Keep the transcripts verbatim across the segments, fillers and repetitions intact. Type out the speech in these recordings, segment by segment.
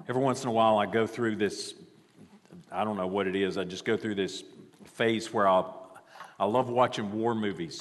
Every once in a while I go through this, I don't know what it is, I just go through this phase where I'll, I love watching war movies.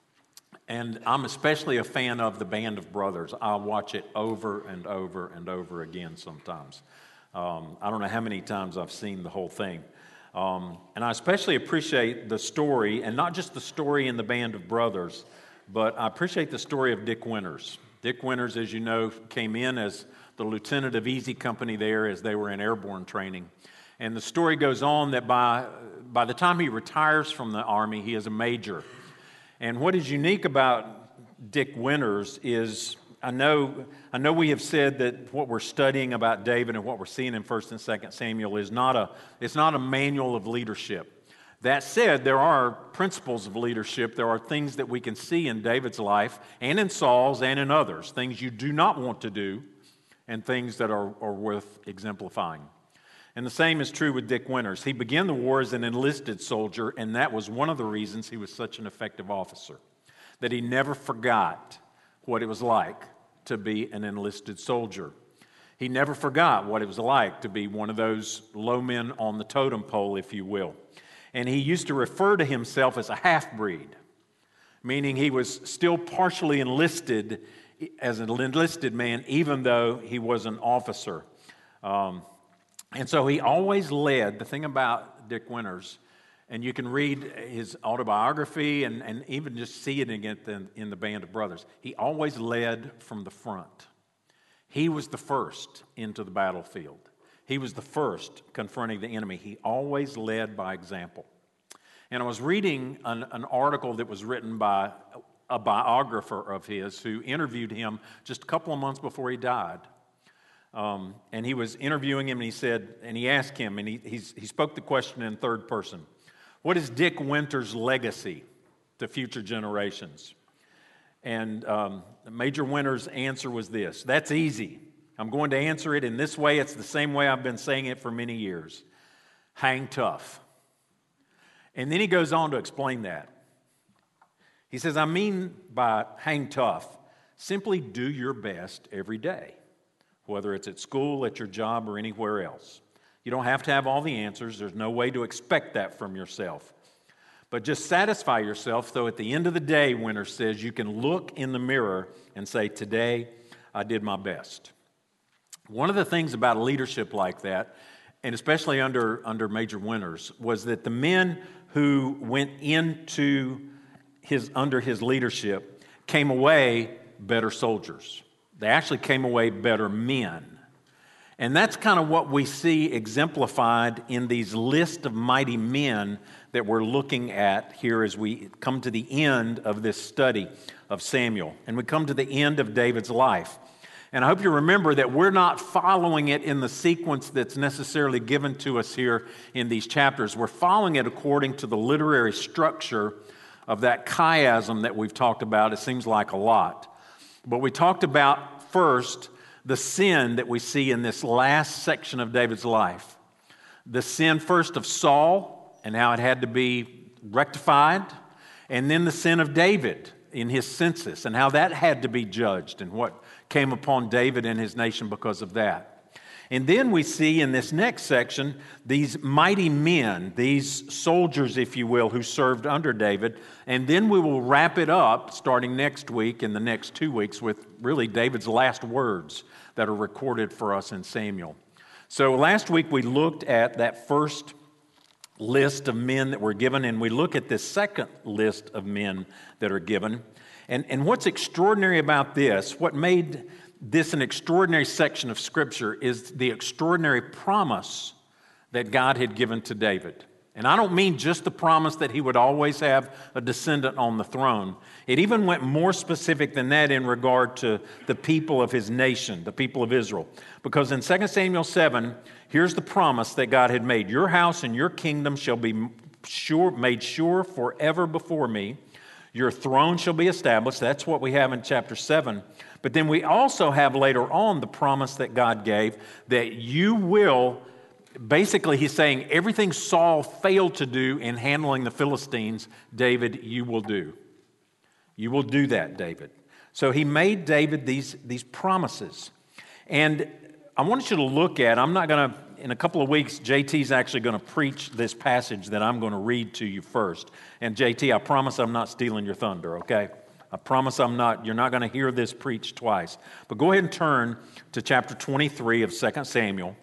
And I'm especially a fan of The Band of Brothers. I'll watch it over and over and over again sometimes. Um, I don't know how many times I've seen the whole thing. Um, and I especially appreciate the story, and not just the story in The Band of Brothers, but I appreciate the story of Dick Winters. Dick Winters, as you know, came in as the lieutenant of Easy Company there as they were in airborne training. And the story goes on that by, by the time he retires from the Army, he is a major. And what is unique about Dick Winters is, I know, I know we have said that what we're studying about David and what we're seeing in First and Second Samuel is not a, it's not a manual of leadership. That said, there are principles of leadership. There are things that we can see in David's life and in Saul's and in others, things you do not want to do and things that are, are worth exemplifying. And the same is true with Dick Winters. He began the war as an enlisted soldier, and that was one of the reasons he was such an effective officer, that he never forgot what it was like to be an enlisted soldier. He never forgot what it was like to be one of those low men on the totem pole, if you will. And he used to refer to himself as a half-breed, meaning he was still partially enlisted as an enlisted man, even though he was an officer. Um, and so he always led. The thing about Dick Winters, and you can read his autobiography and, and even just see it again in, in The Band of Brothers, he always led from the front. He was the first into the battlefield. He was the first confronting the enemy. He always led by example. And I was reading an, an article that was written by a biographer of his who interviewed him just a couple of months before he died. Um, and he was interviewing him, and he said, and he asked him, and he he's, he spoke the question in third person. What is Dick Winters' legacy to future generations? And um, Major Winters' answer was this: that's easy. I'm going to answer it in this way. It's the same way I've been saying it for many years. Hang tough. And then he goes on to explain that. He says, I mean by hang tough, simply do your best every day, whether it's at school, at your job, or anywhere else. You don't have to have all the answers. There's no way to expect that from yourself. But just satisfy yourself, though at the end of the day, Winters says, you can look in the mirror and say, today I did my best. One of the things about leadership like that, and especially under, under Major Winters, was that the men who went into his under his leadership came away better soldiers. They actually came away better men. And that's kind of what we see exemplified in these list of mighty men that we're looking at here as we come to the end of this study of Samuel. And we come to the end of David's life. And I hope you remember that we're not following it in the sequence that's necessarily given to us here in these chapters. We're following it according to the literary structure of that chiasm that we've talked about, it seems like a lot. But we talked about first the sin that we see in this last section of David's life. The sin first of Saul and how it had to be rectified, and then the sin of David in his census and how that had to be judged and what came upon David and his nation because of that. And then we see in this next section these mighty men, these soldiers, if you will, who served under David. And then we will wrap it up starting next week and the next two weeks with really David's last words that are recorded for us in Samuel. So last week we looked at that first list of men that were given, and we look at this second list of men that are given. And, and what's extraordinary about this, what made this an extraordinary section of Scripture, is the extraordinary promise that God had given to David. And I don't mean just the promise that he would always have a descendant on the throne. It even went more specific than that in regard to the people of his nation, the people of Israel. Because in Second Samuel seven, here's the promise that God had made. Your house and your kingdom shall be sure, made sure forever before me. Your throne shall be established. That's what we have in chapter seven. But then we also have later on the promise that God gave that you will, basically he's saying everything Saul failed to do in handling the Philistines, David, you will do. You will do that, David. So he made David these, these promises. And I want you to look at, I'm not going to, in a couple of weeks, J T's actually going to preach this passage that I'm going to read to you first. And J T, I promise I'm not stealing your thunder, okay? I promise I'm not, you're not going to hear this preached twice. But go ahead and turn to chapter twenty-three of Second Samuel.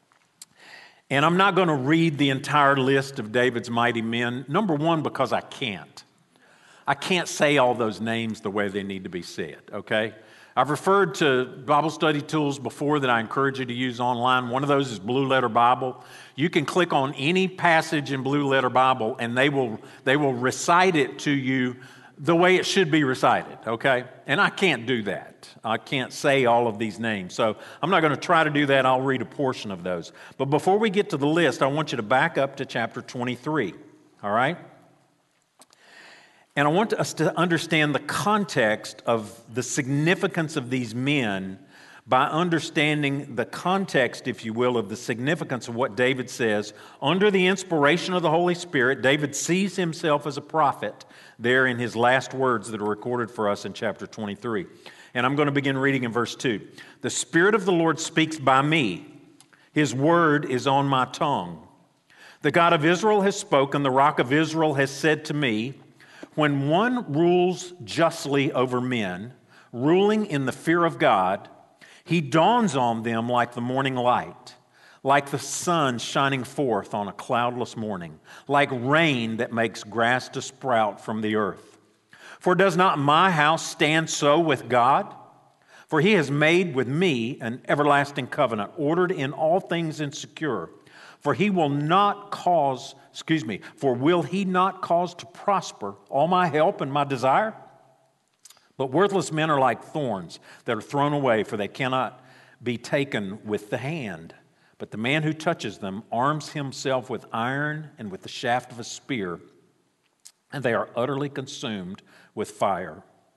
And I'm not going to read the entire list of David's mighty men. Number one, because I can't. I can't say all those names the way they need to be said, okay? I've referred to Bible study tools before that I encourage you to use online. One of those is Blue Letter Bible. You can click on any passage in Blue Letter Bible and they will, they will recite it to you the way it should be recited, okay? And I can't do that. I can't say all of these names. So I'm not going to try to do that. I'll read a portion of those. But before we get to the list, I want you to back up to chapter twenty-three, all right? And I want us to understand the context of the significance of these men by understanding the context, if you will, of the significance of what David says. Under the inspiration of the Holy Spirit, David sees himself as a prophet there in his last words that are recorded for us in chapter twenty-three. And I'm going to begin reading in verse two. The Spirit of the Lord speaks by me. His word is on my tongue. The God of Israel has spoken. The Rock of Israel has said to me, when one rules justly over men, ruling in the fear of God, he dawns on them like the morning light, like the sun shining forth on a cloudless morning, like rain that makes grass to sprout from the earth. For does not my house stand so with God? For he has made with me an everlasting covenant, ordered in all things and secure. For he will not cause, excuse me, for will he not cause to prosper all my help and my desire? But worthless men are like thorns that are thrown away, for they cannot be taken with the hand. But the man who touches them arms himself with iron and with the shaft of a spear, and they are utterly consumed with fire.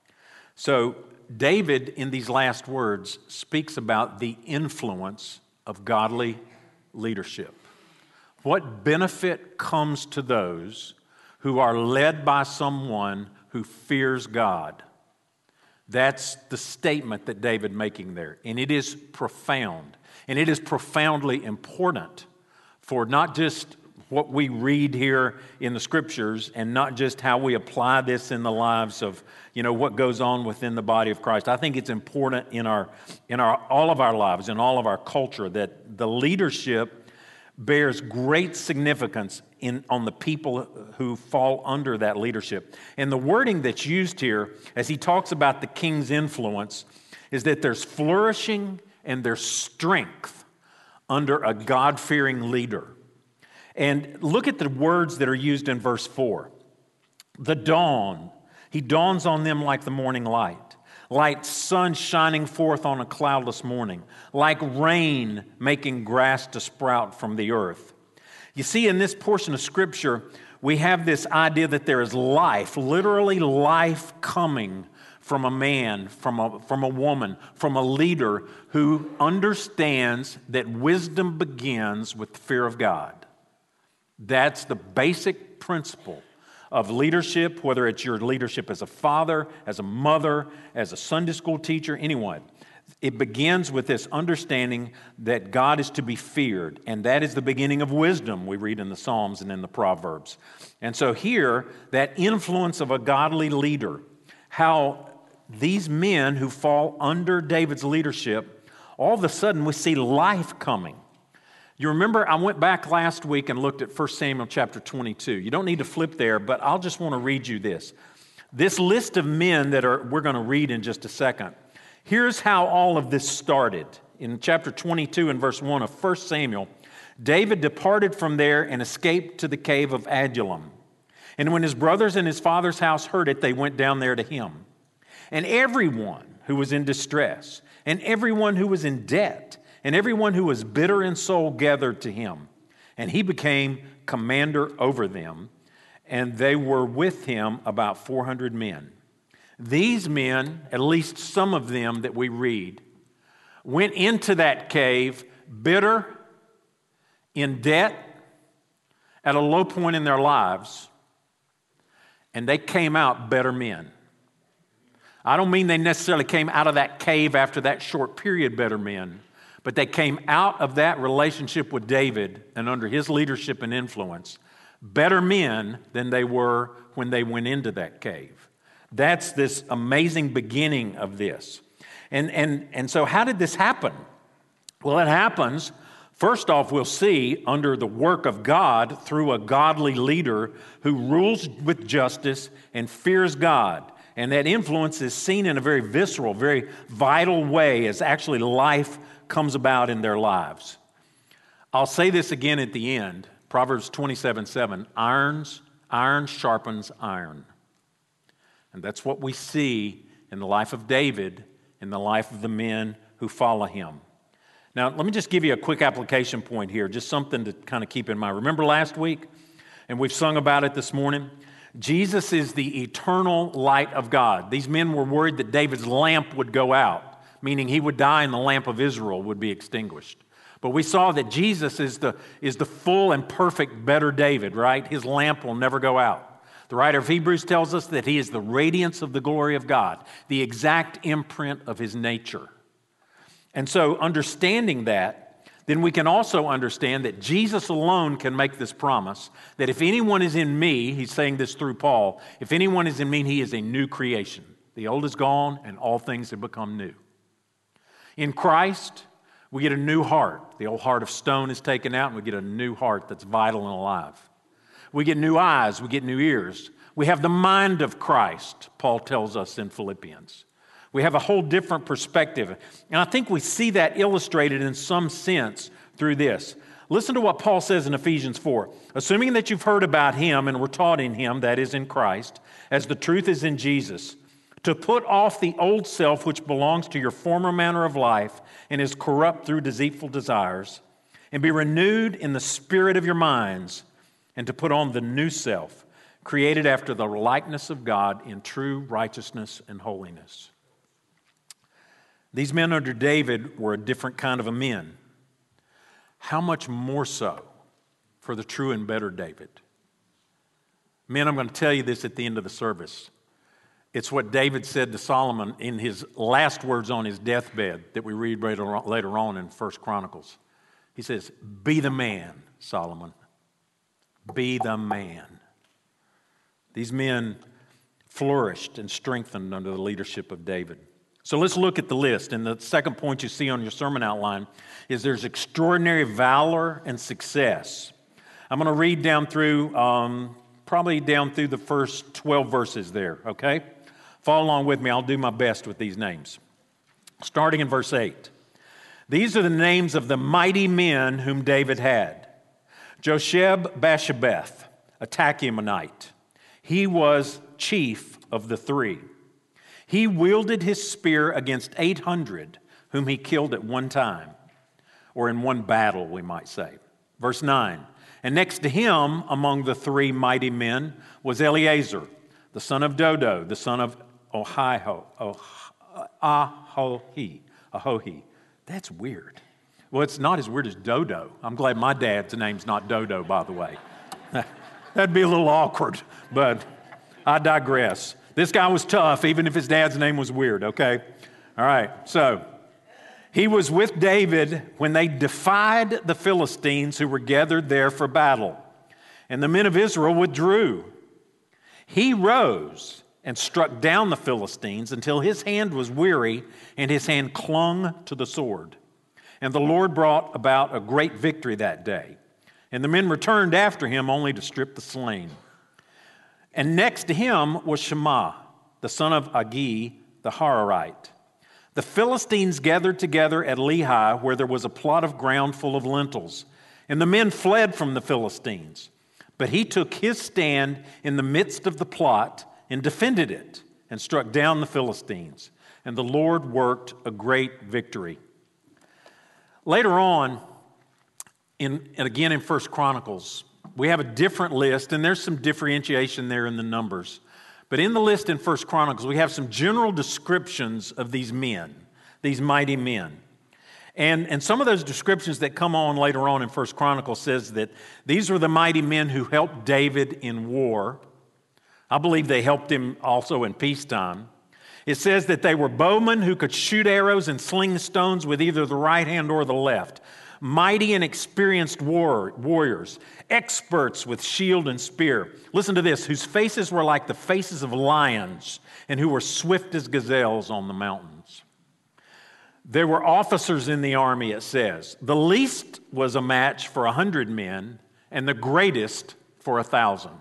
So David, in these last words, speaks about the influence of godly leadership. What benefit comes to those who are led by someone who fears God? That's the statement that David making there. And it is profound. And it is profoundly important for not just what we read here in the Scriptures and not just how we apply this in the lives of, you know, what goes on within the body of Christ. I think it's important in our, in our, all of our lives, in all of our culture, that the leadership bears great significance in, on the people who fall under that leadership. And the wording that's used here, as he talks about the king's influence, is that there's flourishing and there's strength under a God-fearing leader. And look at the words that are used in verse four. The dawn, he dawns on them like the morning light. Like sun shining forth on a cloudless morning, like rain making grass to sprout from the earth. You see, in this portion of Scripture, we have this idea that there is life, literally life coming from a man, from a, from a woman, from a leader who understands that wisdom begins with the fear of God. That's the basic principle of leadership, whether it's your leadership as a father, as a mother, as a Sunday school teacher, anyone. It begins with this understanding that God is to be feared, and that is the beginning of wisdom we read in the Psalms and in the Proverbs. And so here, that influence of a godly leader, how these men who fall under David's leadership, all of a sudden we see life coming. You remember I went back last week and looked at First Samuel chapter twenty-two. You don't need to flip there, but I'll just want to read you this. This list of men that are we're going to read in just a second. Here's how all of this started. In chapter twenty-two and verse one of First Samuel, David departed from there and escaped to the cave of Adullam. And when his brothers and his father's house heard it, they went down there to him. And everyone who was in distress, and everyone who was in debt, and everyone who was bitter in soul gathered to him. And he became commander over them, and they were with him about four hundred men. These men, at least some of them that we read, went into that cave bitter, in debt, at a low point in their lives, and they came out better men. I don't mean they necessarily came out of that cave after that short period better men, But they came out of that relationship with David and under his leadership and influence better men than they were when they went into that cave. That's this amazing beginning of this. And, and, and so how did this happen? Well, it happens, first off, we'll see under the work of God through a godly leader who rules with justice and fears God. And that influence is seen in a very visceral, very vital way as actually life comes about in their lives. I'll say this again at the end. Proverbs twenty-seven seven, irons, iron sharpens iron. And that's what we see in the life of David, in the life of the men who follow him. Now, let me just give you a quick application point here, just something to kind of keep in mind. Remember last week, and we've sung about it this morning? Jesus is the eternal light of God. These men were worried that David's lamp would go out, meaning he would die and the lamp of Israel would be extinguished. But we saw that Jesus is the, is the full and perfect better David, right? His lamp will never go out. The writer of Hebrews tells us that he is the radiance of the glory of God, the exact imprint of his nature. And so understanding that, then we can also understand that Jesus alone can make this promise, that if anyone is in me, he's saying this through Paul, if anyone is in me, he is a new creation. The old is gone and all things have become new. In Christ, we get a new heart. The old heart of stone is taken out and we get a new heart that's vital and alive. We get new eyes, we get new ears. We have the mind of Christ, Paul tells us in Philippians. We have a whole different perspective. And I think we see that illustrated in some sense through this. Listen to what Paul says in Ephesians four. Assuming that you've heard about him and were taught in him, that is in Christ, as the truth is in Jesus, to put off the old self which belongs to your former manner of life and is corrupt through deceitful desires, and be renewed in the spirit of your minds, and to put on the new self, created after the likeness of God in true righteousness and holiness. These men under David were a different kind of a men. How much more so for the true and better David? Men, I'm going to tell you this at the end of the service. It's what David said to Solomon in his last words on his deathbed that we read later on in First Chronicles. He says, be the man, Solomon. Be the man. These men flourished and strengthened under the leadership of David. So let's look at the list. And the second point you see on your sermon outline is there's extraordinary valor and success. I'm going to read down through, um, probably down through the first twelve verses there, okay? Follow along with me. I'll do my best with these names. Starting in verse eight. These are the names of the mighty men whom David had. Josheb-Basshebeth, a Tachimonite. He was chief of the three. He wielded his spear against eight hundred, whom he killed at one time, or in one battle, we might say. Verse nine, and next to him, among the three mighty men, was Eleazar, the son of Dodo, the son of Ohio, oh, Ahohi, Ahohi. That's weird. Well, it's not as weird as Dodo. I'm glad my dad's name's not Dodo, by the way. That'd be a little awkward, but I digress. This guy was tough, even if his dad's name was weird, okay? All right, so he was with David when they defied the Philistines who were gathered there for battle, and the men of Israel withdrew. He rose and struck down the Philistines until his hand was weary and his hand clung to the sword. And the Lord brought about a great victory that day. And the men returned after him only to strip the slain. And next to him was Shammah, the son of Agi, the Hararite. The Philistines gathered together at Lehi, where there was a plot of ground full of lentils. And the men fled from the Philistines. But he took his stand in the midst of the plot and defended it and struck down the Philistines. And the Lord worked a great victory. Later on, in, and again in First Chronicles, we have a different list, and there's some differentiation there in the numbers. But in the list in First Chronicles, we have some general descriptions of these men, these mighty men. And, and some of those descriptions that come on later on in First Chronicles says that these were the mighty men who helped David in war. I believe they helped him also in peacetime. It says that they were bowmen who could shoot arrows and sling stones with either the right hand or the left. Mighty and experienced war, warriors, experts with shield and spear. Listen to this, whose faces were like the faces of lions and who were swift as gazelles on the mountains. There were officers in the army, it says. The least was a match for a hundred men and the greatest for a thousand.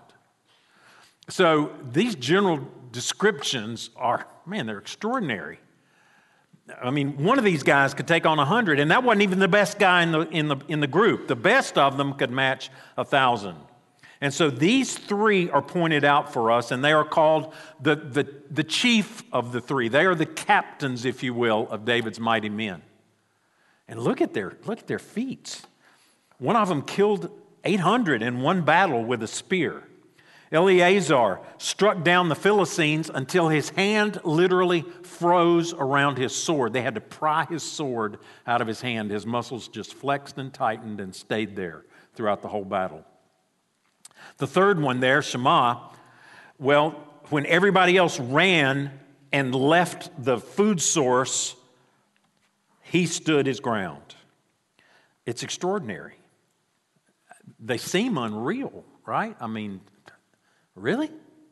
So these general descriptions are, man, they're extraordinary. I mean, one of these guys could take on a hundred, and that wasn't even the best guy in the in the in the group. The best of them could match a thousand. And so these three are pointed out for us, and they are called the, the, the chief of the three. They are the captains, if you will, of David's mighty men. And look at their look at their feats. One of them killed eight hundred in one battle with a spear. Eleazar struck down the Philistines until his hand literally froze around his sword. They had to pry his sword out of his hand. His muscles just flexed and tightened and stayed there throughout the whole battle. The third one there, Shammah, well, when everybody else ran and left the food source, he stood his ground. It's extraordinary. They seem unreal, right? I mean, really?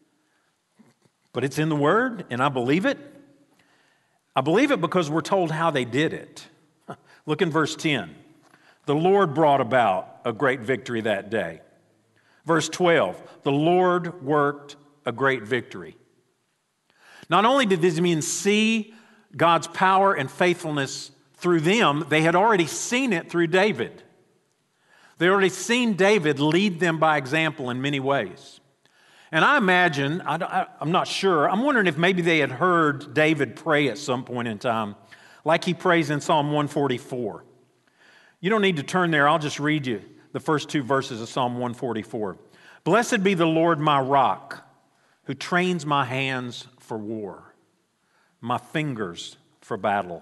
But it's in the Word, and I believe it. I believe it because we're told how they did it. Look in verse ten. The Lord brought about a great victory that day. Verse twelve, the Lord worked a great victory. Not only did these men see God's power and faithfulness through them, they had already seen it through David. They had already seen David lead them by example in many ways. And I imagine, I, I, I'm not sure, I'm wondering if maybe they had heard David pray at some point in time, like he prays in Psalm one forty-four. You don't need to turn there, I'll just read you the first two verses of Psalm one forty-four. Blessed be the Lord my rock, who trains my hands for war, my fingers for battle.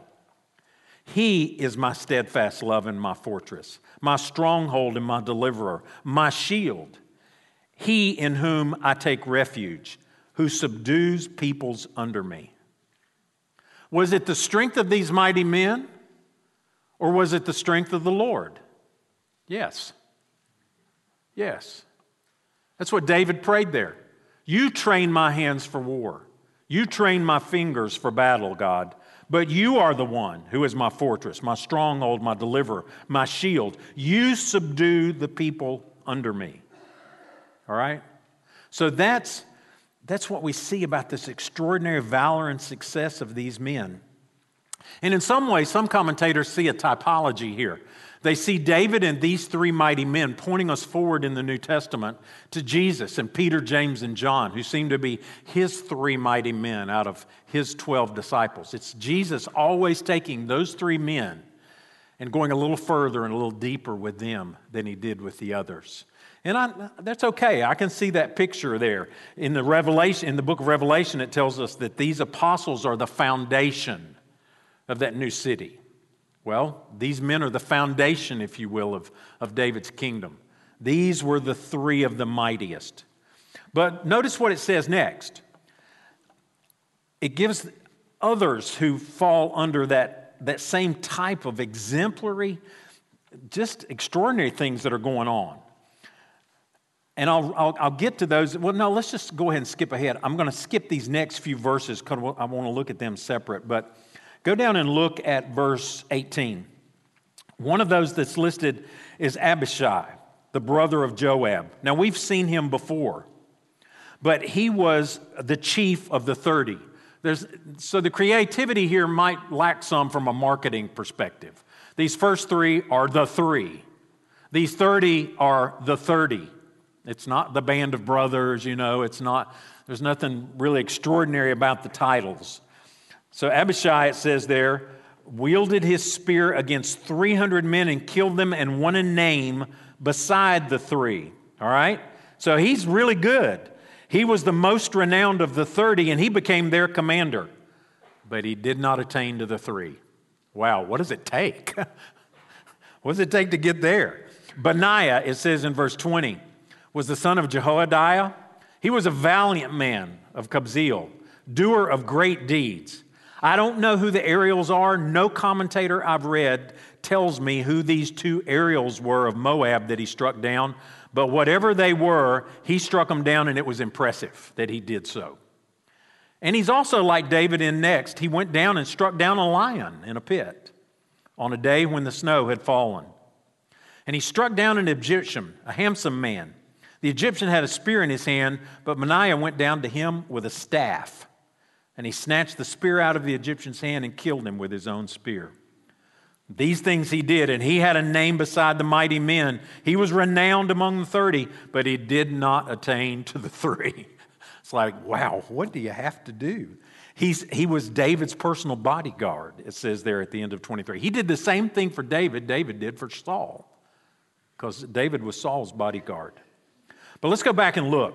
He is my steadfast love and my fortress, my stronghold and my deliverer, my shield. He in whom I take refuge, who subdues peoples under me. Was it the strength of these mighty men, or was it the strength of the Lord? Yes. Yes. That's what David prayed there. You train my hands for war. You train my fingers for battle, God. But you are the one who is my fortress, my stronghold, my deliverer, my shield. You subdue the people under me. All right? So that's, that's what we see about this extraordinary valor and success of these men. And in some ways, some commentators see a typology here. They see David and these three mighty men pointing us forward in the New Testament to Jesus and Peter, James, and John, who seem to be his three mighty men out of his twelve disciples. It's Jesus always taking those three men and going a little further and a little deeper with them than he did with the others. And I, that's okay. I can see that picture there. In the Revelation, in the book of Revelation, it tells us that these apostles are the foundation of that new city. Well, these men are the foundation, if you will, of, of David's kingdom. These were the three of the mightiest. But notice what it says next. It gives others who fall under that, that same type of exemplary, just extraordinary things that are going on. And I'll, I'll, I'll get to those. Well, no, let's just go ahead and skip ahead. I'm going to skip these next few verses because I want to look at them separate. But go down and look at verse eighteen. One of those that's listed is Abishai, the brother of Joab. Now, we've seen him before, but he was the chief of the thirty. There's, so the creativity here might lack some from a marketing perspective. These first three are the three. These thirty are the thirty. It's not the band of brothers, you know. It's not, there's nothing really extraordinary about the titles. So Abishai, it says there, wielded his spear against three hundred men and killed them and won a name beside the three. All right? So he's really good. He was the most renowned of the thirty, and he became their commander. But he did not attain to the three. Wow, what does it take? What does it take to get there? Benaiah, it says in verse twenty, was the son of Jehoiada. He was a valiant man of Kabzeel, doer of great deeds. I don't know who the Ariels are. No commentator I've read tells me who these two Ariels were of Moab that he struck down. But whatever they were, he struck them down, and it was impressive that he did so. And he's also like David in next. He went down and struck down a lion in a pit on a day when the snow had fallen. And he struck down an Egyptian, a handsome man. The Egyptian had a spear in his hand, but Benaiah went down to him with a staff. And he snatched the spear out of the Egyptian's hand and killed him with his own spear. These things he did, and he had a name beside the mighty men. He was renowned among the thirty, but he did not attain to the three. It's like, wow, what do you have to do? He's, he was David's personal bodyguard, it says there at the end of twenty-three. He did the same thing for David David did for Saul, because David was Saul's bodyguard. But let's go back and look.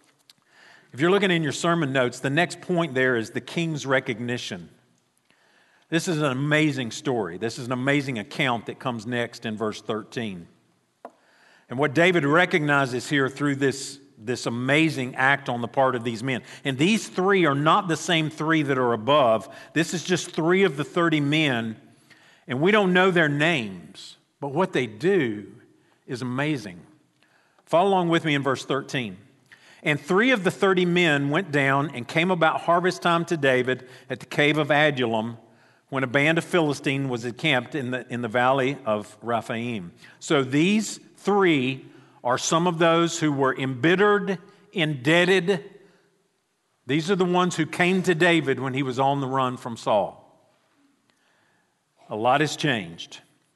If you're looking in your sermon notes, the next point there is the king's recognition. This is an amazing story. This is an amazing account that comes next in verse thirteen. And what David recognizes here through this, this amazing act on the part of these men. And these three are not the same three that are above. This is just three of the thirty men. And we don't know their names. But what they do is amazing. Follow along with me in verse thirteen. And three of the thirty men went down and came about harvest time to David at the cave of Adullam, when a band of Philistines was encamped in the, in the valley of Rephaim. So these three are some of those who were embittered, indebted. These are the ones who came to David when he was on the run from Saul. A lot has changed.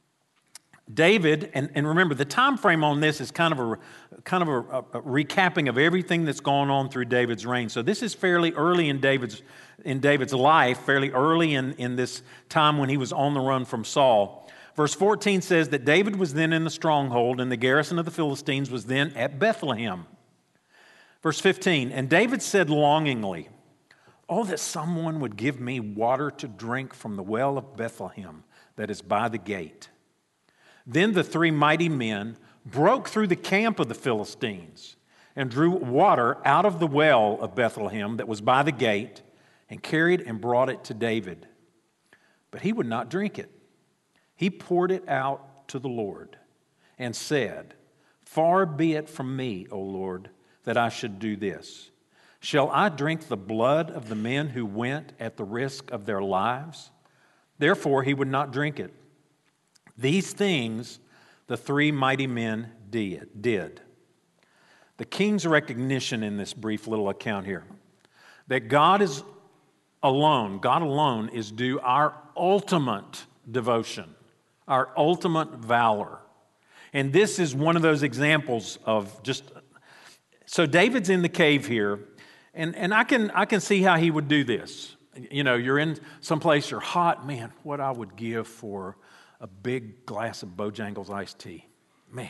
David, and, and remember, the time frame on this is kind of a kind of a, a, a recapping of everything that's gone on through David's reign. So this is fairly early in David's in David's life, fairly early in, in this time when he was on the run from Saul. Verse fourteen says that David was then in the stronghold, and the garrison of the Philistines was then at Bethlehem. Verse fifteen, and David said longingly, "Oh, that someone would give me water to drink from the well of Bethlehem that is by the gate." Then the three mighty men broke through the camp of the Philistines and drew water out of the well of Bethlehem that was by the gate and carried and brought it to David. But he would not drink it. He poured it out to the Lord and said, "Far be it from me, O Lord, that I should do this. Shall I drink the blood of the men who went at the risk of their lives?" Therefore he would not drink it. These things the three mighty men did. did. The king's recognition in this brief little account here, that God is alone, God alone is due our ultimate devotion, our ultimate valor. And this is one of those examples of just, so David's in the cave here, and, and I can I can see how he would do this. You know, you're in someplace, you're hot, man, what I would give for a big glass of Bojangles iced tea. Man.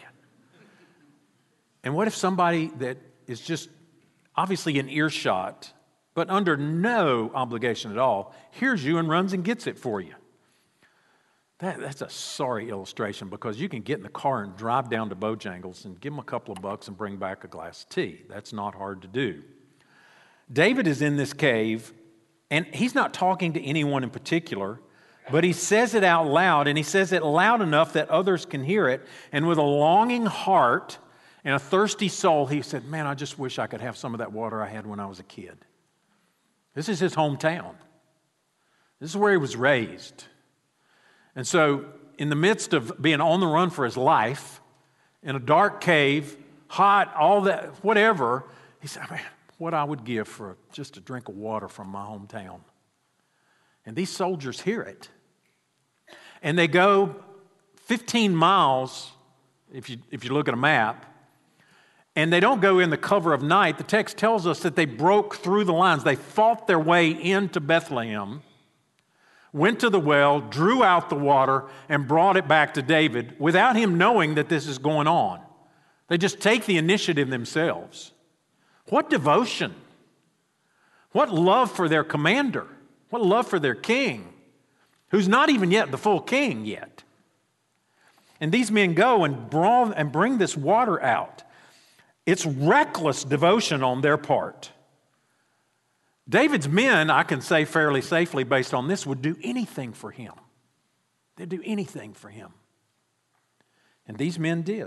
And what if somebody that is just obviously in earshot, but under no obligation at all, hears you and runs and gets it for you? That, that's a sorry illustration, because you can get in the car and drive down to Bojangles and give them a couple of bucks and bring back a glass of tea. That's not hard to do. David is in this cave, and he's not talking to anyone in particular, but he says it out loud, and he says it loud enough that others can hear it. And with a longing heart and a thirsty soul, he said, "Man, I just wish I could have some of that water I had when I was a kid." This is his hometown. This is where he was raised. And so, in the midst of being on the run for his life, in a dark cave, hot, all that, whatever, he said, "Man, what I would give for just a drink of water from my hometown." And these soldiers hear it. And they go fifteen miles, if you, if you look at a map, and they don't go in the cover of night. The text tells us that they broke through the lines. They fought their way into Bethlehem, went to the well, drew out the water, and brought it back to David without him knowing that this is going on. They just take the initiative themselves. What devotion! What love for their commander! What love for their king, who's not even yet the full king yet. And these men go and brawl and bring this water out. It's reckless devotion on their part. David's men, I can say fairly safely based on this, would do anything for him. They'd do anything for him. And these men did.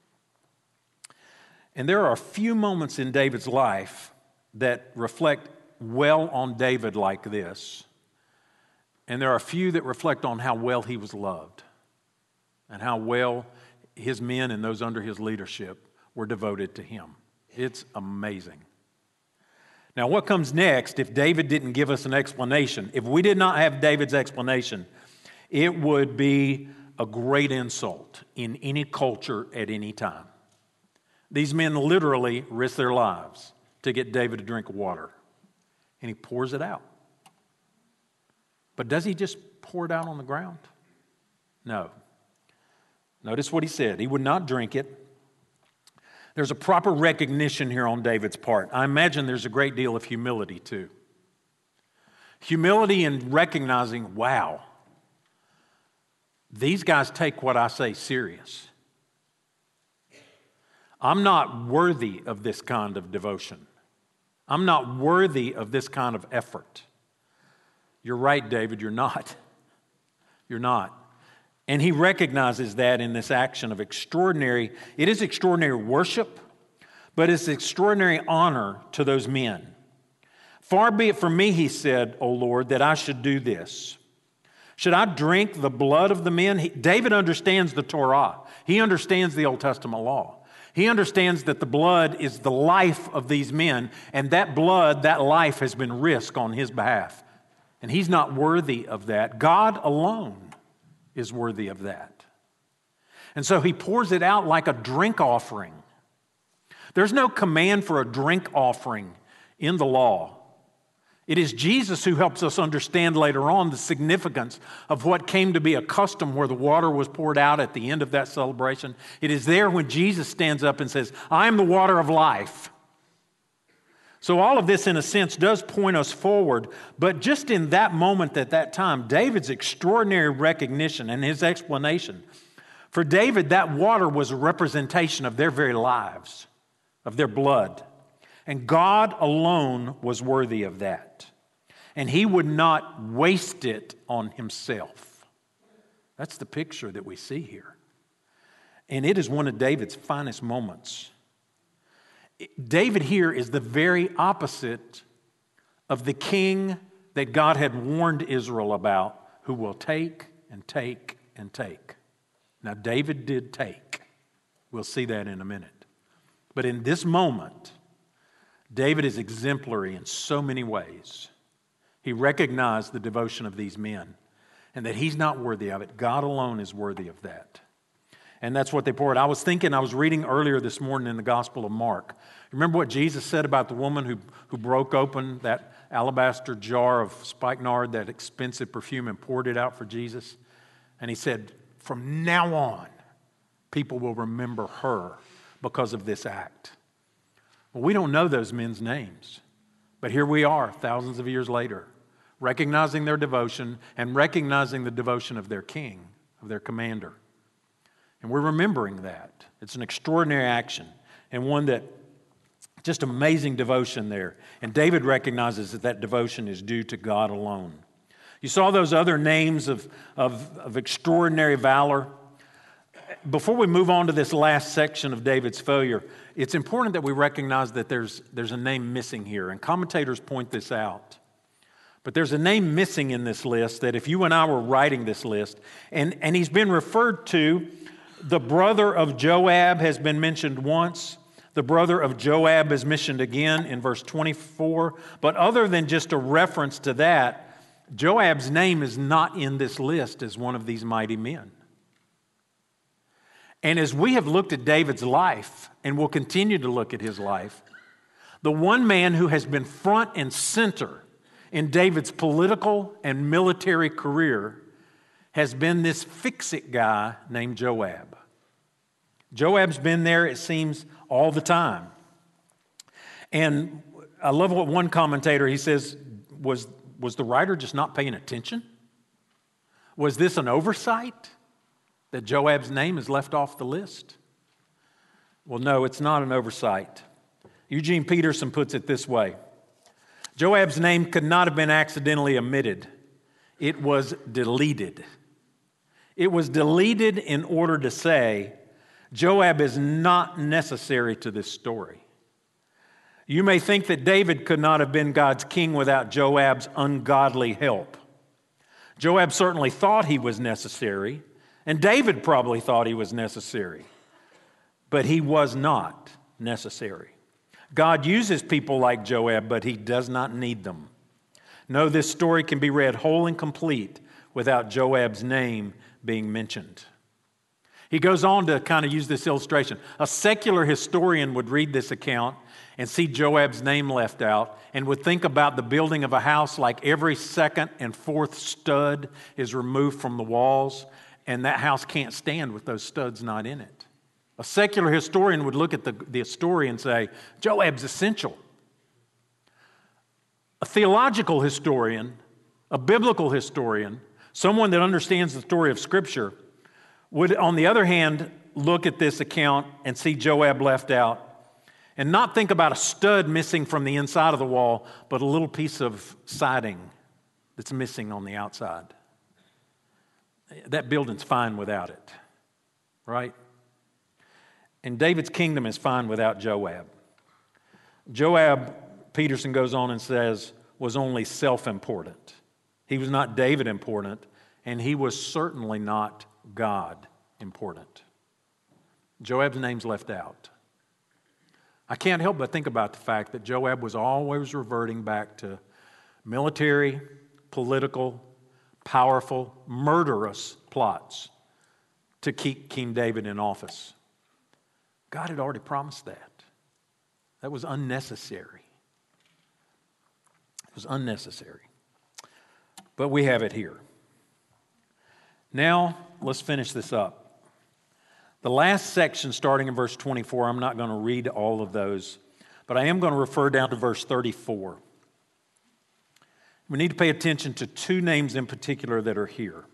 And there are a few moments in David's life that reflect well on David like this. And there are a few that reflect on how well he was loved and how well his men and those under his leadership were devoted to him. It's amazing. Now, what comes next, if David didn't give us an explanation, if we did not have David's explanation, it would be a great insult in any culture at any time. These men literally risk their lives to get David a drink of water, and he pours it out. But does he just pour it out on the ground? No. Notice what he said. He would not drink it. There's a proper recognition here on David's part. I imagine there's a great deal of humility too. Humility in recognizing, wow, these guys take what I say serious. I'm not worthy of this kind of devotion. I'm not worthy of this kind of effort. You're right, David, you're not. You're not. And he recognizes that in this action of extraordinary, it is extraordinary worship, but it's extraordinary honor to those men. Far be it from me, he said, O Lord, that I should do this. Should I drink the blood of the men? He, David understands the Torah. He understands the Old Testament law. He understands that the blood is the life of these men, and that blood, that life has been risked on his behalf. And he's not worthy of that. God alone is worthy of that. And so he pours it out like a drink offering. There's no command for a drink offering in the law. It is Jesus who helps us understand later on the significance of what came to be a custom where the water was poured out at the end of that celebration. It is there when Jesus stands up and says, I am the water of life. So all of this, in a sense, does point us forward, but just in that moment at that time, David's extraordinary recognition and his explanation. For David, that water was a representation of their very lives, of their blood. And God alone was worthy of that. And he would not waste it on himself. That's the picture that we see here. And it is one of David's finest moments. David here is the very opposite of the king that God had warned Israel about, who will take and take and take. Now, David did take. We'll see that in a minute. But in this moment, David is exemplary in so many ways. He recognized the devotion of these men and that he's not worthy of it. God alone is worthy of that. And that's what they poured. I was thinking, I was reading earlier this morning in the Gospel of Mark. Remember what Jesus said about the woman who, who broke open that alabaster jar of spikenard, that expensive perfume, and poured it out for Jesus? And he said, from now on, people will remember her because of this act. Well, we don't know those men's names, but here we are thousands of years later, recognizing their devotion and recognizing the devotion of their king, of their commander. And we're remembering that. It's an extraordinary action and one that just amazing devotion there. And David recognizes that that devotion is due to God alone. You saw those other names of, of, of extraordinary valor. Before we move on to this last section of David's failure, it's important that we recognize that there's, there's a name missing here. And commentators point this out. But there's a name missing in this list that if you and I were writing this list, and, and he's been referred to. The brother of Joab has been mentioned once. The brother of Joab is mentioned again in verse twenty-four. But other than just a reference to that, Joab's name is not in this list as one of these mighty men. And as we have looked at David's life, and will continue to look at his life, the one man who has been front and center in David's political and military career has been this fix-it guy named Joab. Joab's been there, it seems, all the time. And I love what one commentator, he says, was, was the writer just not paying attention? Was this an oversight that Joab's name is left off the list? Well, no, it's not an oversight. Eugene Peterson puts it this way. Joab's name could not have been accidentally omitted. It was deleted. It was deleted in order to say, Joab is not necessary to this story. You may think that David could not have been God's king without Joab's ungodly help. Joab certainly thought he was necessary, and David probably thought he was necessary, but he was not necessary. God uses people like Joab, but he does not need them. No, this story can be read whole and complete without Joab's name being mentioned. He goes on to kind of use this illustration. A secular historian would read this account and see Joab's name left out and would think about the building of a house like every second and fourth stud is removed from the walls, and that house can't stand with those studs not in it. A secular historian would look at the, the story and say, Joab's essential. A theological historian, a biblical historian, someone that understands the story of Scripture, would, on the other hand, look at this account and see Joab left out and not think about a stud missing from the inside of the wall, but a little piece of siding that's missing on the outside. That building's fine without it, right? And David's kingdom is fine without Joab. Joab, Peterson goes on and says, was only self-important. He was not David important, and he was certainly not God important. Joab's name's left out. I can't help but think about the fact that Joab was always reverting back to military, political, powerful, murderous plots to keep King David in office. God had already promised that. That was unnecessary. It was unnecessary. But we have it here. Now, let's finish this up. The last section, starting in verse twenty-four, I'm not going to read all of those, but I am going to refer down to verse thirty-four. We need to pay attention to two names in particular that are here.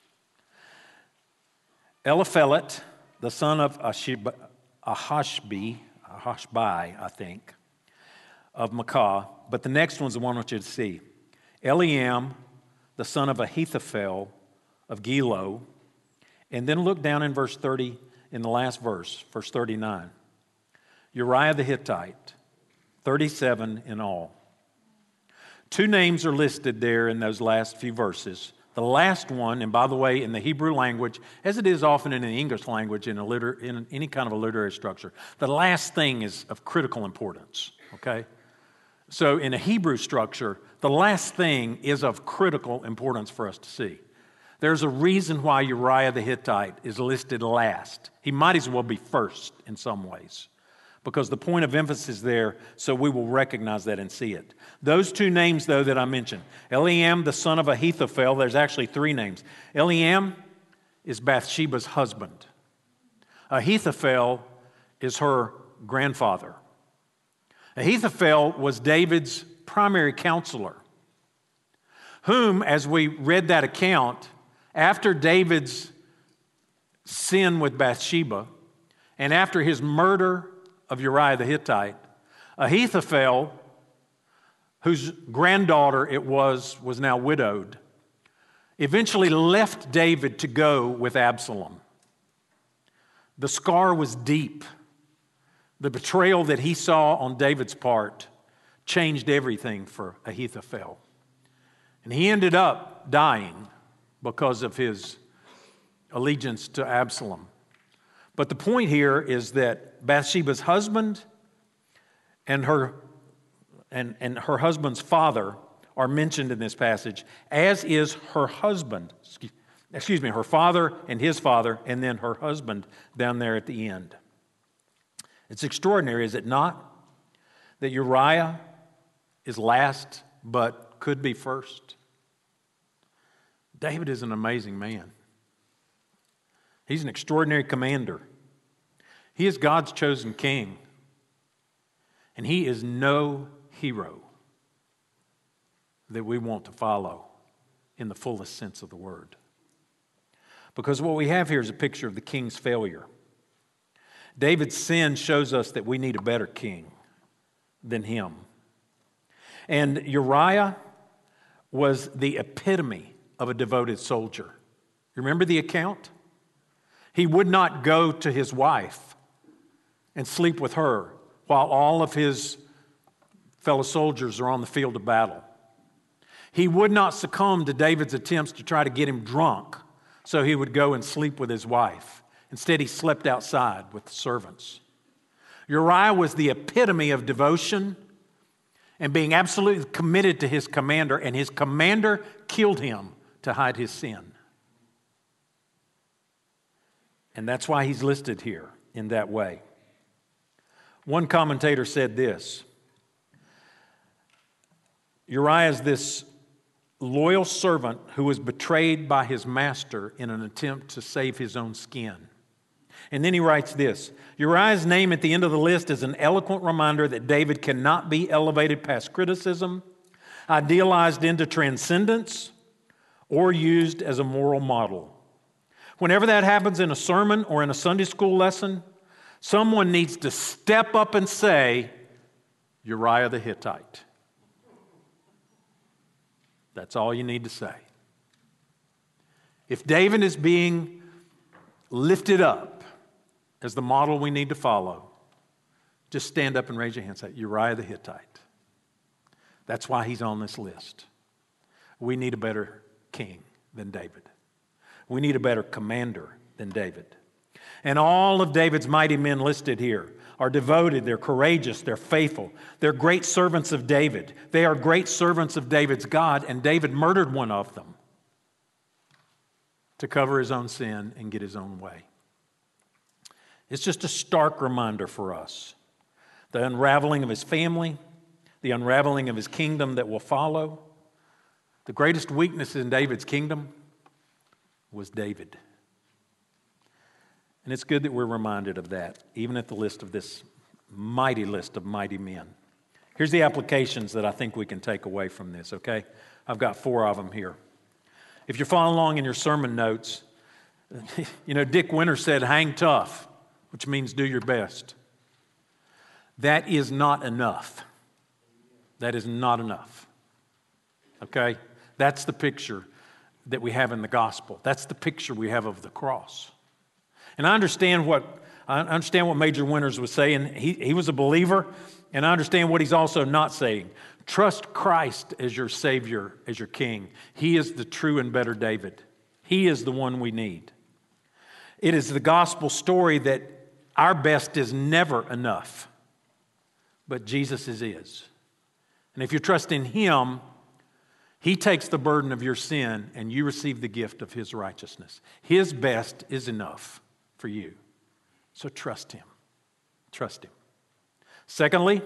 Eliphelet, the son of Ashib, Ahashbi, Ahashbai, I think, of Maacah, but the next one's the one I want you to see. Eliam, the son of Ahithophel of Gilo, and then look down in verse thirty, in the last verse, verse thirty-nine. Uriah the Hittite, thirty-seven in all. Two names are listed there in those last few verses. The last one, and by the way, in the Hebrew language, as it is often in the English language in, a liter- in any kind of a literary structure, the last thing is of critical importance, okay? So in a Hebrew structure, the last thing is of critical importance for us to see. There's a reason why Uriah the Hittite is listed last. He might as well be first in some ways, because the point of emphasis there, so we will recognize that and see it. Those two names, though, that I mentioned, Eliam, the son of Ahithophel, there's actually three names. Eliam is Bathsheba's husband. Ahithophel is her grandfather. Ahithophel was David's primary counselor, whom, as we read that account, after David's sin with Bathsheba and after his murder of Uriah the Hittite, Ahithophel, whose granddaughter it was, was now widowed, eventually left David to go with Absalom. The scar was deep. The betrayal that he saw on David's part changed everything for Ahithophel. And he ended up dying because of his allegiance to Absalom. But the point here is that Bathsheba's husband and her and, and her husband's father are mentioned in this passage, as is her husband, excuse, excuse me, her father and his father, and then her husband down there at the end. It's extraordinary, is it not, that Uriah is last but could be first? David is an amazing man. He's an extraordinary commander. He is God's chosen king. And he is no hero that we want to follow in the fullest sense of the word. Because what we have here is a picture of the king's failure. David's sin shows us that we need a better king than him. And Uriah was the epitome of a devoted soldier. Remember the account? He would not go to his wife and sleep with her while all of his fellow soldiers are on the field of battle. He would not succumb to David's attempts to try to get him drunk so he would go and sleep with his wife. Instead, he slept outside with the servants. Uriah was the epitome of devotion and being absolutely committed to his commander, and his commander killed him to hide his sin. And that's why he's listed here in that way. One commentator said this: Uriah is this loyal servant who was betrayed by his master in an attempt to save his own skin. And then he writes this: Uriah's name at the end of the list is an eloquent reminder that David cannot be elevated past criticism, idealized into transcendence, or used as a moral model. Whenever that happens in a sermon or in a Sunday school lesson, someone needs to step up and say, Uriah the Hittite. That's all you need to say. If David is being lifted up as the model we need to follow, just stand up and raise your hand and say, Uriah the Hittite. That's why he's on this list. We need a better king than David. We need a better commander than David. And all of David's mighty men listed here are devoted, they're courageous, they're faithful. They're great servants of David. They are great servants of David's God, and David murdered one of them to cover his own sin and get his own way. It's just a stark reminder for us. The unraveling of his family, the unraveling of his kingdom that will follow. The greatest weakness in David's kingdom was David. And it's good that we're reminded of that, even at the list of this mighty list of mighty men. Here's the applications that I think we can take away from this, okay? I've got four of them here. If you're following along in your sermon notes, you know, Dick Winter said, hang tough, which means do your best. That is not enough. That is not enough, okay? That's the picture that we have in the gospel. That's the picture we have of the cross. And I understand what I understand what Major Winters was saying. He, he was a believer, and I understand what he's also not saying. Trust Christ as your Savior, as your King. He is the true and better David. He is the one we need. It is the gospel story that our best is never enough, but Jesus' is. And if you trust in Him, He takes the burden of your sin and you receive the gift of His righteousness. His best is enough for you. So trust Him. Trust Him. Secondly,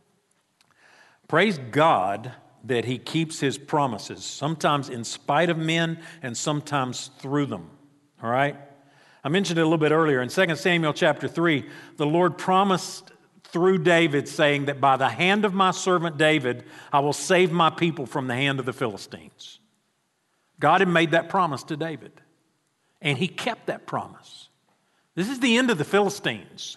praise God that He keeps His promises, sometimes in spite of men and sometimes through them. All right? I mentioned it a little bit earlier. In Second Samuel chapter three, the Lord promised through David, saying that by the hand of my servant David, I will save my people from the hand of the Philistines. God had made that promise to David, and He kept that promise. This is the end of the Philistines.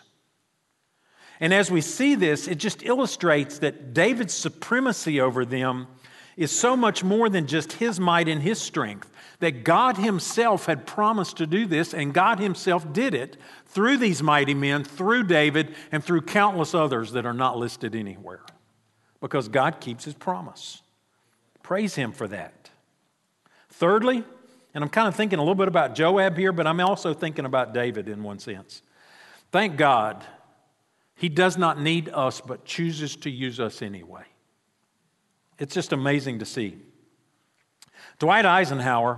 And as we see this, it just illustrates that David's supremacy over them is so much more than just his might and his strength, that God Himself had promised to do this, and God Himself did it through these mighty men, through David, and through countless others that are not listed anywhere, because God keeps His promise. Praise Him for that. Thirdly, and I'm kind of thinking a little bit about Joab here, but I'm also thinking about David in one sense. Thank God He does not need us, but chooses to use us anyway. It's just amazing to see. Dwight Eisenhower,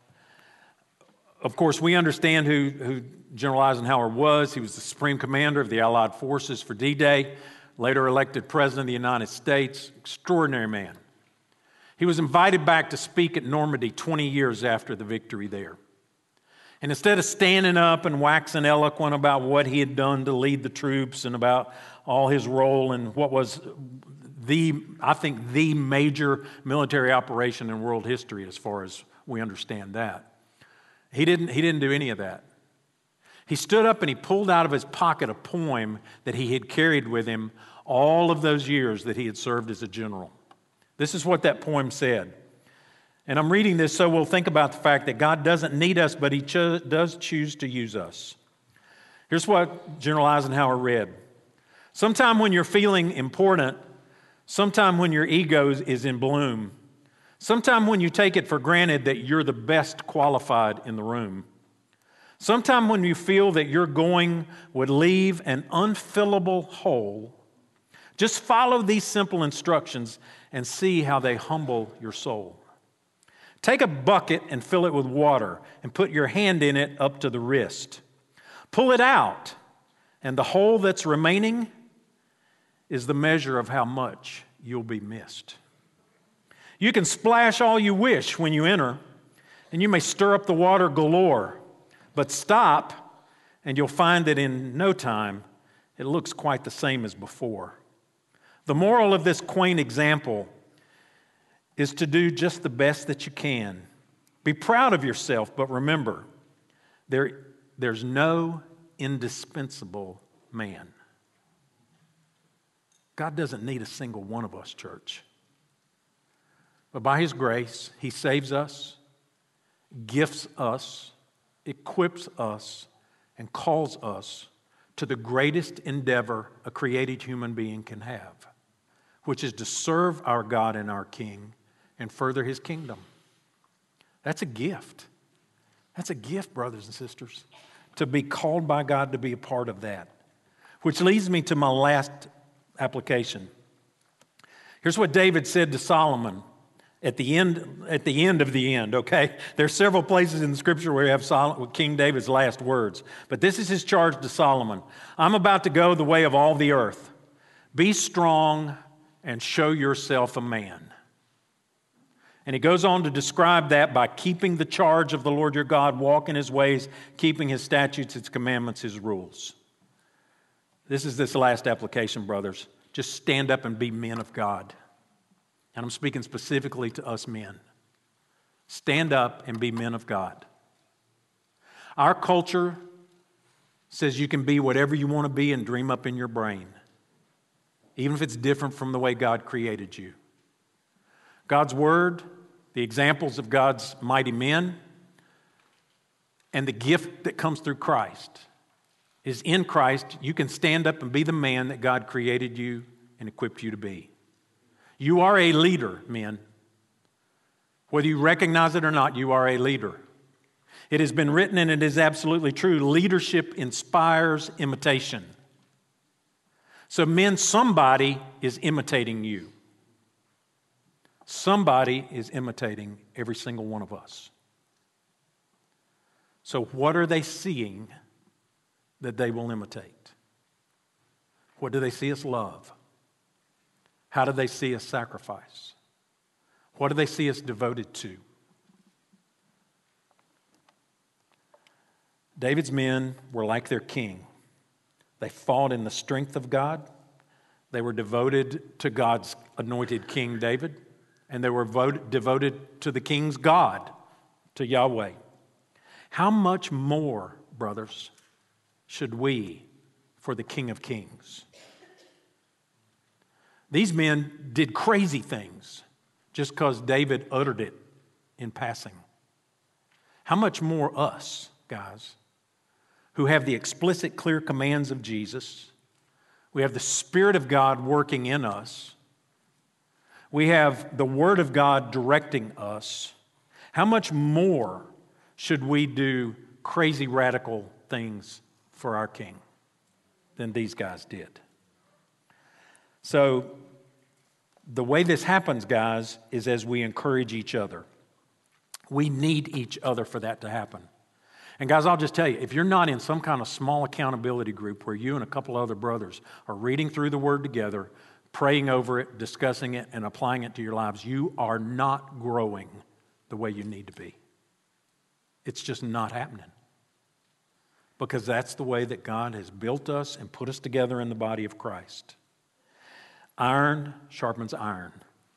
of course, we understand who, who General Eisenhower was. He was the Supreme Commander of the Allied Forces for D-Day, later elected President of the United States. Extraordinary man. He was invited back to speak at Normandy twenty years after the victory there. And instead of standing up and waxing eloquent about what he had done to lead the troops and about all his role in what was the, I think, the major military operation in world history as far as we understand that, he didn't, he didn't do any of that. He stood up and he pulled out of his pocket a poem that he had carried with him all of those years that he had served as a general. This is what that poem said. And I'm reading this so we'll think about the fact that God doesn't need us, but He cho- does choose to use us. Here's what General Eisenhower read. Sometime when you're feeling important, sometime when your ego is in bloom, sometime when you take it for granted that you're the best qualified in the room, sometime when you feel that your going would leave an unfillable hole, just follow these simple instructions and see how they humble your soul. Take a bucket and fill it with water and put your hand in it up to the wrist. Pull it out, and the hole that's remaining is the measure of how much you'll be missed. You can splash all you wish when you enter, and you may stir up the water galore, but stop, and you'll find that in no time it looks quite the same as before. The moral of this quaint example is to do just the best that you can. Be proud of yourself, but remember, there, there's no indispensable man. God doesn't need a single one of us, church. But by His grace, He saves us, gifts us, equips us, and calls us to the greatest endeavor a created human being can have, which is to serve our God and our King and further His kingdom. That's a gift. That's a gift, brothers and sisters, to be called by God to be a part of that. Which leads me to my last application. Here's what David said to Solomon at the end, at the end of the end, okay? There's several places in the Scripture where you have Solomon, King David's last words. But this is his charge to Solomon. I'm about to go the way of all the earth. Be strong and show yourself a man. And he goes on to describe that by keeping the charge of the Lord your God, walk in His ways, keeping His statutes, His commandments, His rules. This is this last application, brothers. Just stand up and be men of God. And I'm speaking specifically to us men. Stand up and be men of God. Our culture says you can be whatever you want to be and dream up in your brain, even if it's different from the way God created you. God's Word, the examples of God's mighty men, and the gift that comes through Christ is in Christ. You can stand up and be the man that God created you and equipped you to be. You are a leader, men. Whether you recognize it or not, you are a leader. It has been written, and it is absolutely true, leadership inspires imitation. So men, somebody is imitating you. Somebody is imitating every single one of us. So what are they seeing that they will imitate? What do they see us love? How do they see us sacrifice? What do they see us devoted to? David's men were like their king. They fought in the strength of God. They were devoted to God's anointed King David. And they were voted, devoted to the king's God, to Yahweh. How much more, brothers, should we for the King of Kings? These men did crazy things just because David uttered it in passing. How much more us, guys, who have the explicit, clear commands of Jesus. We have the Spirit of God working in us. We have the Word of God directing us. How much more should we do crazy, radical things for our King than these guys did? So, the way this happens, guys, is as we encourage each other. We need each other for that to happen. And guys, I'll just tell you, if you're not in some kind of small accountability group where you and a couple other brothers are reading through the Word together, praying over it, discussing it, and applying it to your lives, you are not growing the way you need to be. It's just not happening. Because that's the way that God has built us and put us together in the body of Christ. Iron sharpens iron.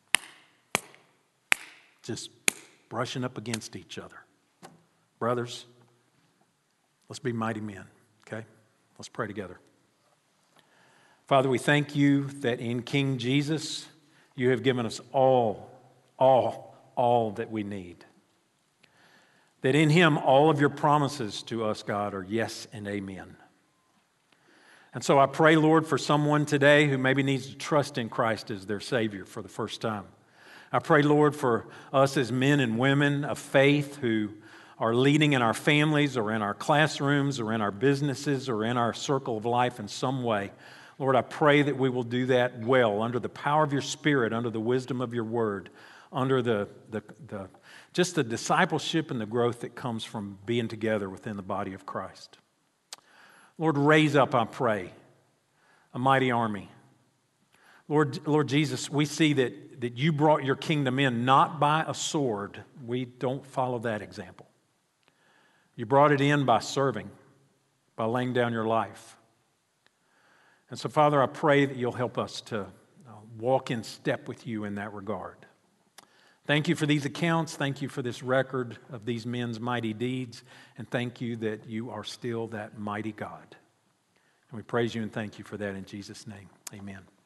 Just brushing up against each other. Brothers, let's be mighty men, okay? Let's pray together. Father, we thank you that in King Jesus, You have given us all, all, all that we need. That in Him, all of your promises to us, God, are yes and amen. And so I pray, Lord, for someone today who maybe needs to trust in Christ as their Savior for the first time. I pray, Lord, for us as men and women of faith who are leading in our families or in our classrooms or in our businesses or in our circle of life in some way. Lord, I pray that we will do that well under the power of your Spirit, under the wisdom of your word, under the, the, the just the discipleship and the growth that comes from being together within the body of Christ. Lord, raise up, I pray, a mighty army. Lord, Lord Jesus, we see that, that you brought your kingdom in not by a sword. We don't follow that example. You brought it in by serving, by laying down your life. And so, Father, I pray that you'll help us to walk in step with you in that regard. Thank you for these accounts. Thank you for this record of these men's mighty deeds. And thank you that you are still that mighty God. And we praise you and thank you for that in Jesus' name. Amen.